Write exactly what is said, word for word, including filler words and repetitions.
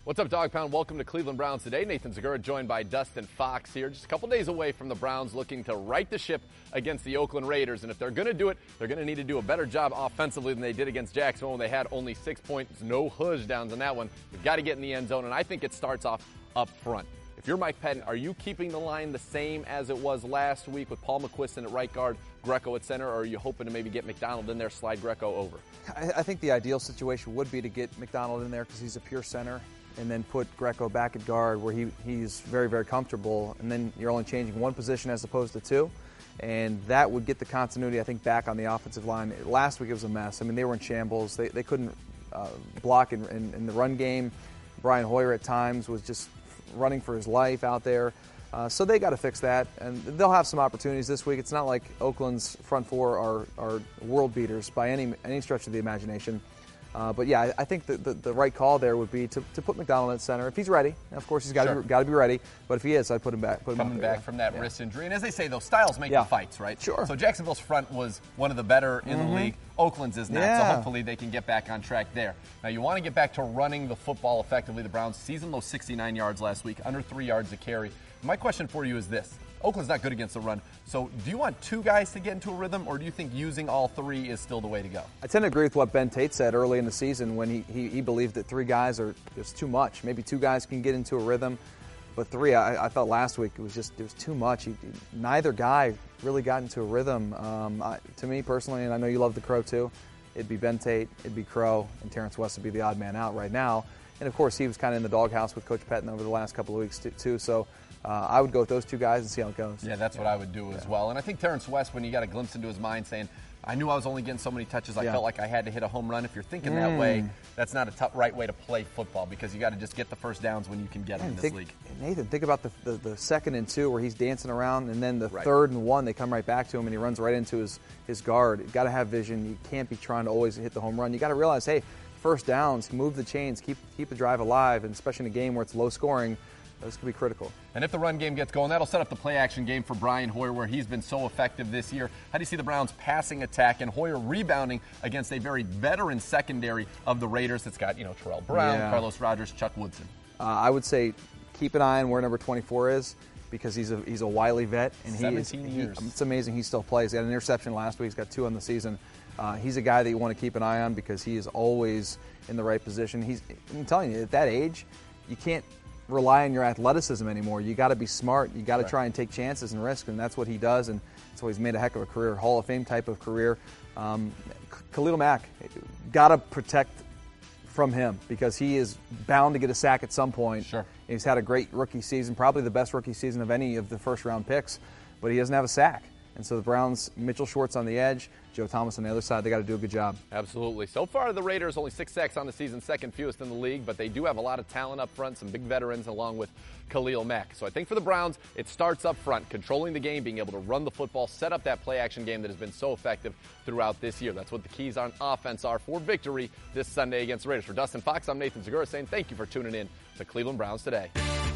What's up, Dog Pound? Welcome to Cleveland Browns Today. Nathan Zegura joined by Dustin Fox here. Just a couple days away from the Browns looking to right the ship against the Oakland Raiders. And if they're going to do it, they're going to need to do a better job offensively than they did against Jacksonville when they had only six points, no touchdowns in that one. They've got to get in the end zone, and I think it starts off up front. If you're Mike Pettin, are you keeping the line the same as it was last week with Paul McQuiston at right guard, Greco at center, or are you hoping to maybe get McDonald in there, slide Greco over? I, I think the ideal situation would be to get McDonald in there because he's a pure center, and then put Greco back at guard where he, he's very, very comfortable, and then you're only changing one position as opposed to two, and that would get the continuity, I think, back on the offensive line. Last week it was a mess. I mean, they were in shambles. They, they couldn't uh, block in, in, in the run game. Brian Hoyer at times was just running for his life out there. Uh, so they got to fix that, and they'll have some opportunities this week. It's not like Oakland's front four are, are world beaters by any any stretch of the imagination. Uh, but yeah, I, I think the, the, the right call there would be to, to put McDonald at center if he's ready. Of course, he's got to sure. got to be ready. But if he is, I'd put him back. Put him Coming out there, back yeah. from that yeah. wrist injury, and as they say, those styles make yeah. the fights, right? Sure. So Jacksonville's front was one of the better in mm-hmm. the league. Oakland's is not. Yeah. So hopefully they can get back on track there. Now you want to get back to running the football effectively. The Browns season low sixty-nine yards last week, under three yards a carry. My question for you is this. Oakland's not good against the run. So do you want two guys to get into a rhythm, or do you think using all three is still the way to go? I tend to agree with what Ben Tate said early in the season when he, he, he believed that three guys are just too much. Maybe two guys can get into a rhythm, but three, I, I felt last week it was just it was too much. He, neither guy really got into a rhythm. Um, I, to me personally, and I know you love the Crow too, it'd be Ben Tate, it'd be Crow, and Terrence West would be the odd man out right now. And of course, he was kind of in the doghouse with Coach Pettin over the last couple of weeks too. So uh, I would go with those two guys and see how it goes. Yeah, that's yeah. what I would do as yeah. well. And I think Terrence West, when you got a glimpse into his mind saying, I knew I was only getting so many touches, I yeah. felt like I had to hit a home run. If you're thinking mm. that way, that's not a tough, right way to play football because you got to just get the first downs when you can get them in this think, league. Nathan, think about the, the, the second and two where he's dancing around, and then the right. third and one, they come right back to him, and he runs right into his, his guard. You've got to have vision. You can't be trying to always hit the home run. You got to realize, hey, first downs, move the chains, keep keep the drive alive, and especially in a game where it's low scoring, those could be critical. And if the run game gets going, that'll set up the play-action game for Brian Hoyer, where he's been so effective this year. How do you see the Browns' passing attack and Hoyer rebounding against a very veteran secondary of the Raiders that's got, you know, Terrell Brown, yeah. Carlos Rogers, Chuck Woodson? Uh, I would say keep an eye on where number twenty-four is because he's a he's a wily vet. And he is, years. He, it's amazing he still plays. He had an interception last week. He's got two on the season. Uh, he's a guy that you want to keep an eye on because he is always in the right position. He's, I'm telling you, at that age, you can't rely on your athleticism anymore. You got to be smart. You got to right. try and take chances and risk, and that's what he does. And that's why he's made a heck of a career, Hall of Fame type of career. Um, Khalil Mack, got to protect from him because he is bound to get a sack at some point. Sure. He's had a great rookie season, probably the best rookie season of any of the first-round picks, but he doesn't have a sack. And so the Browns, Mitchell Schwartz on the edge, Joe Thomas on the other side, they got to do a good job. Absolutely. So far, the Raiders only six sacks on the season, second fewest in the league, but they do have a lot of talent up front, some big veterans along with Khalil Mack. So I think for the Browns, it starts up front, controlling the game, being able to run the football, set up that play-action game that has been so effective throughout this year. That's what the keys on offense are for victory this Sunday against the Raiders. For Dustin Fox, I'm Nathan Zegura saying thank you for tuning in to Cleveland Browns Today.